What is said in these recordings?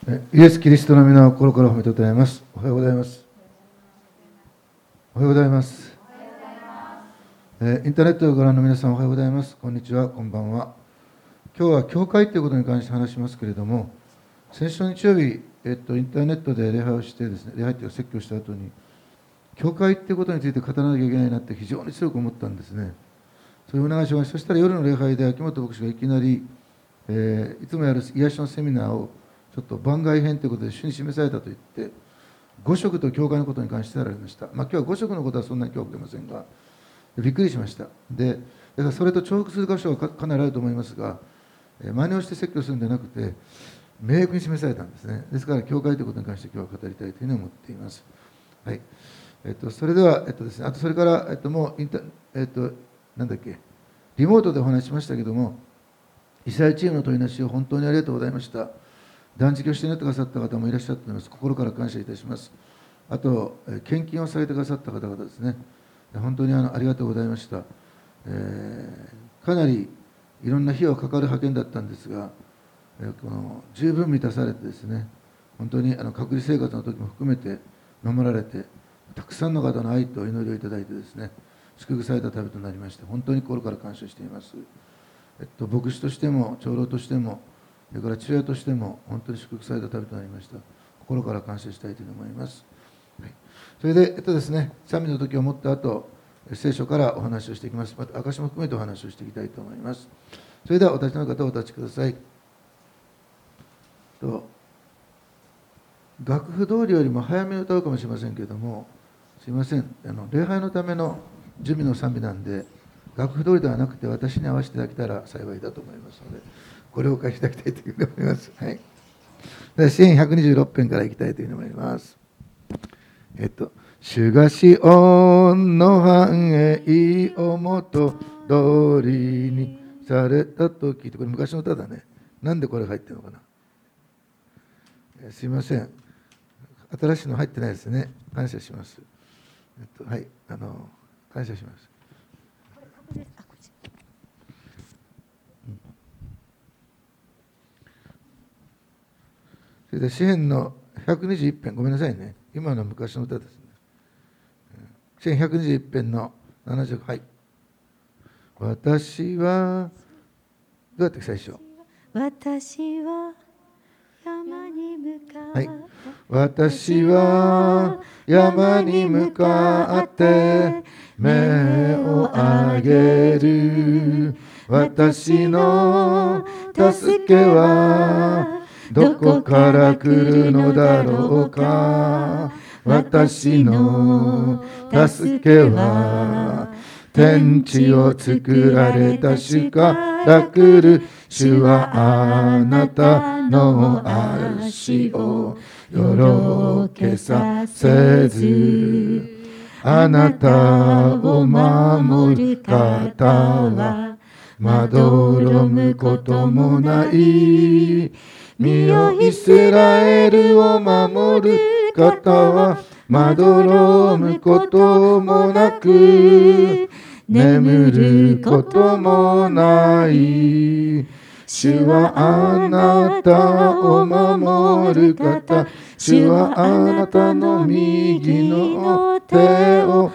イエス・キリストの皆を心から褒めて歌います。おはようございます。おはようございます。インターネットをご覧の皆さん、おはようございます。こんにちは、こんばんは。今日は教会ということに関して話しますけれども、先週の日曜日、インターネットで礼拝をしてですね、礼拝というか説教した後に、教会ということについて語らなきゃいけないなって非常に強く思ったんですね。そういうお願いしました。そしたら夜の礼拝で秋元牧師がいきなり、いつもやる癒しのセミナーをちょっと番外編ということで主に示されたと言って、五色と教会のことに関して語られました。今日は五色のことはそんなに興味出ませんが、びっくりしました。で、だからそれと重複する箇所はかなりあると思いますが、真似をして説教するんじゃなくて、明確に示されたんですね。ですから教会ということに関して今日は語りたいというふうに思っています。はい。それでは、ですね、あとそれから、もうなんだっけ、リモートでお話ししましたけども、イスラエルチームの取りなしを本当にありがとうございました。断食をしていてくださった方もいらっしゃったと思います。心から感謝いたします。あと、献金をされてくださった方々ですね。本当にありがとうございました。かなりいろんな費用がかかる派遣だったんですが、この十分満たされてですね、本当に隔離生活の時も含めて守られて、たくさんの方の愛と祈りをいただいてですね、祝福された旅となりまして、本当に心から感謝しています。牧師としても長老としても、それから父親としても本当に祝福された旅となりました。心から感謝したいと思います。はい、それで、ですね、賛美の時をもった後、聖書からお話をしていきます。また証も含めてお話をしていきたいと思います。それではお立ちの方お立ちください。楽譜通りよりも早めに歌うかもしれませんけれども、すいません、礼拝のための準備の賛美なんで、楽譜通りではなくて私に合わせていただけたら幸いだと思いますので、ご了解いただきたいというふうに思います。はい。で、詩編126編からいきたいというふうに思います。主がシオンの繁栄を元通りにされたときって、これ昔の歌だね。なんでこれ入ってるのかな。すいません。新しいの入ってないですね。感謝します。はい。感謝します。それで詩編の121編、ごめんなさいね。今の昔の歌ですね。詩編121編の70、はい。私は、どうやって最初。 私は山に向かって、 はい。私は山に向かって目を上げる。私の助けはどこから来るのだろうか。私の助けは天地を作られた主から来る。主はあなたの足をよろけさせず、あなたを守る方はまどろむこともない。身よイスラエルを守る方はまどろむこともなく、眠ることもない。主はあなたを守る方、主はあなたの右の手を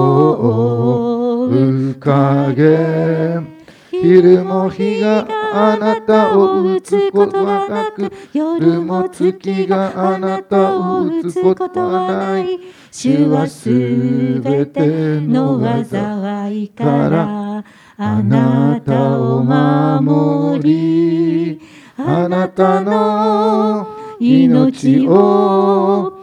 覆う影。昼も日があなたを打つことはなく、夜も月があなたを打つことはない。主はすべての災いからあなたを守り、あなたの命を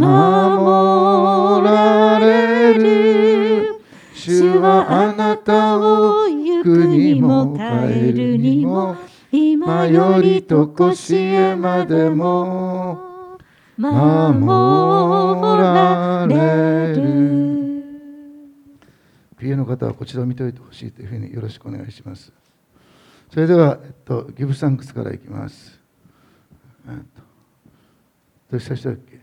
守られる。主はあなたを行くにも帰るにも、今よりとこしえまでも守られる。PA の方はこちらを見ておいてほしいというふうによろしくお願いします。それでは、ギブサンクスからいきます。どうした人だっけ。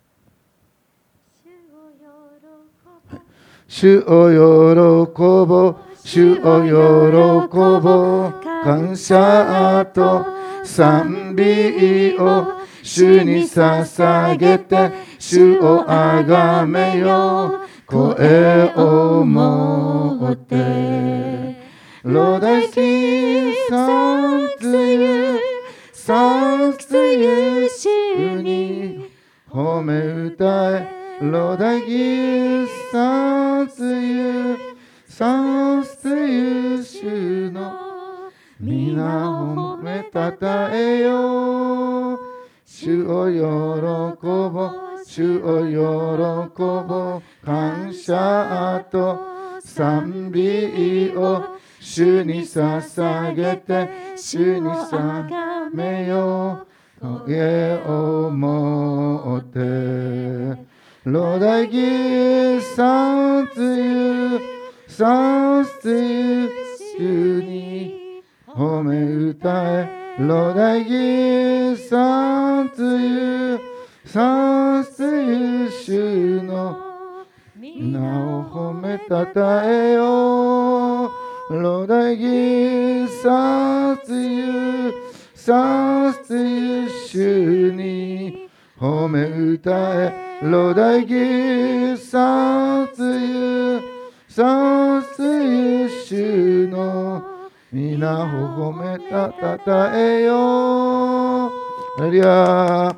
主を喜ぼ、主を喜ぼ、感謝と賛美を主に捧げて主をあがめよう。声を持ってローダイシーサンクユサンクユ主に褒め歌えローダイギーサンクユサンクユ主の皆を褒めたたえよう。主を喜ぼう主を喜ぼう。感謝と賛美を主に捧げて主に捧めよう。声を持ってローダイギーサンツユサンツユ主に褒め歌えローダイギーサンツユサンツユ主の皆を褒めたたえよう。ローダイギーサンツユサンツユ主に褒め歌えローダイギーサンツユサンツユ主の皆を褒めたたえよう。ハレルヤ。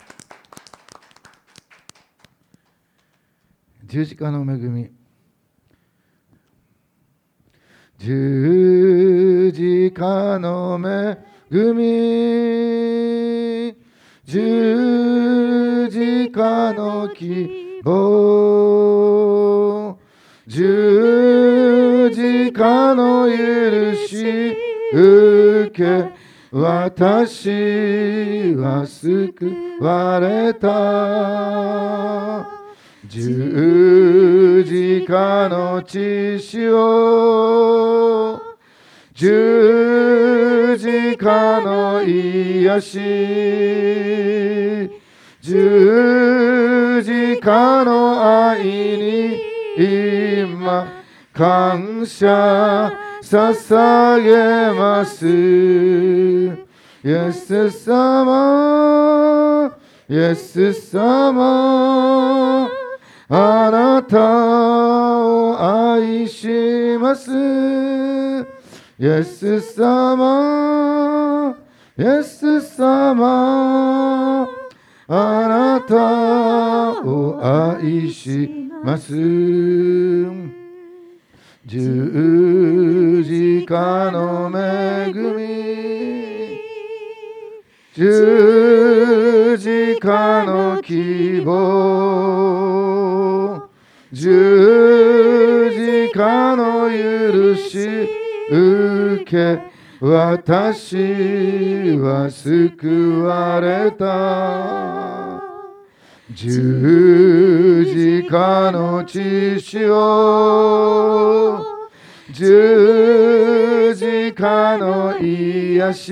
十字架の恵み。十字架の恵み。十字架の希望。十字架の許し受け私は救われた。十字架の血潮十字架の癒し十字架の愛に今感謝捧げます。イエス様イエス様あなたを愛します。イエス様イエス様あなたを愛します。十字架の恵み十字架の希望十字架の許し受け私は救われた。十字架の血潮十字架の癒し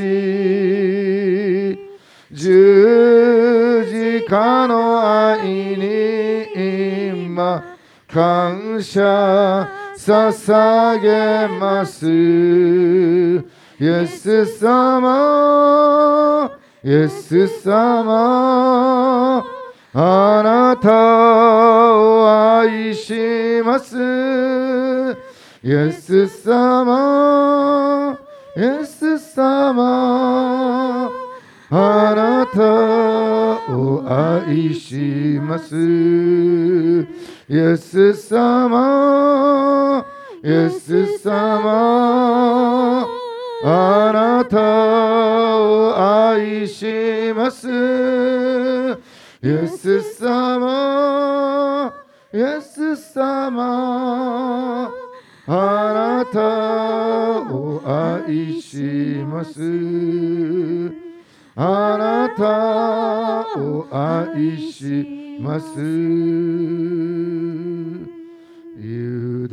十字架の愛に今感謝捧げます。イエス様イエス様あなたを愛します。イエス様イエス様あなたを愛します。イエス様イエス様あなたを愛します。イエス様イエス様あなたを愛します。あなたを愛します。委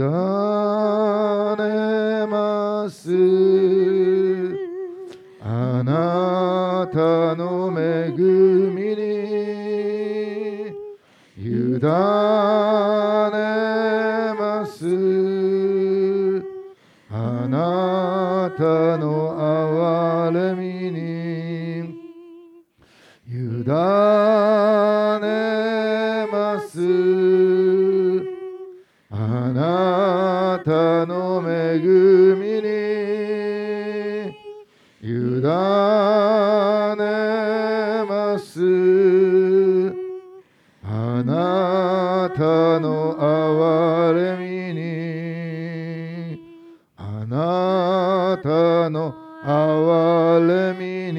ねますあなたの恵みに委ねますあなたの憐れみに委ねねますあなたの恵みに委ねますあなたの憐れみにあなたの憐れみ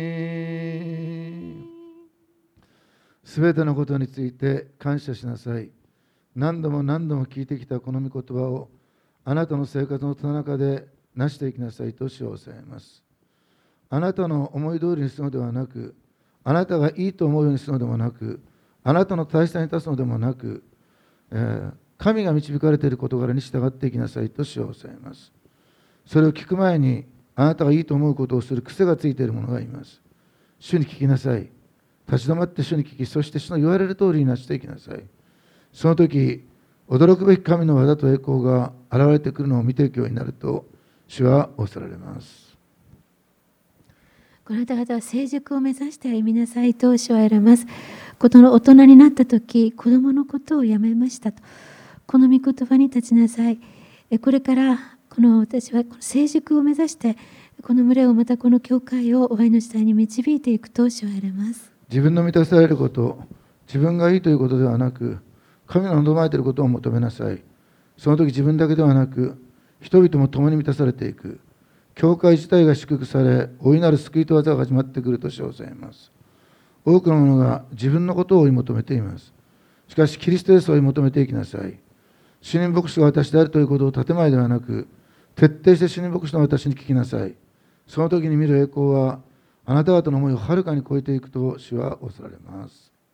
にすべてのことについて感謝しなさい。何度も何度も聞いてきたこの御言葉をあなたの生活の中で成していきなさいと主を教えます。あなたの思い通りにするのではなく、あなたがいいと思うようにするのでもなく、あなたの大切に立つのでもなく、神が導かれている事柄に従っていきなさいと主を教えます。それを聞く前にあなたがいいと思うことをする癖がついている者がいます。主に聞きなさい。立ち止まって主に聞き、そして主の言われる通りになしていきなさい。その時、驚くべき神の技と栄光が現れてくるのを見ていくようになると、主は仰せられます。 この方々は成熟を目指して歩みなさいと主は言われます。ことの大人になった時、子供のことをやめましたと。この御言葉に立ちなさい。これから私は成熟を目指して、この群れをまたこの教会を終わりの時代に導いていくと主は言われます。 自分の満たされること、自分がいいということではなく、神の望まれていることを求めなさい。その時自分だけではなく、人々も共に満たされていく。教会自体が祝福され、大いなる救いと技が始まってくると称されます。多くの者が自分のことを追い求めています。しかし、キリストイエスを追い求めていきなさい。主任牧師が私であるということを建前ではなく、徹底して主任牧師の私に聞きなさい。その時に見る栄光は、あなた方の思いをはるかに超えていくと主は仰せられます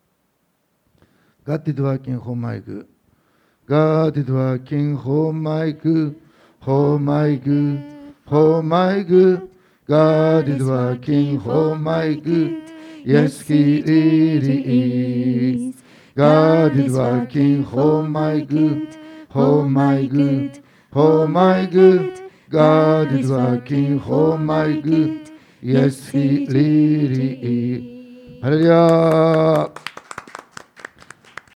。God is working for my good. God is working for my good. For my good. For my good. God is working for my good. Yes, He really is. God is working for my good. For my good. For my good. God is working for my good. Yes, He really is. ハレルヤー。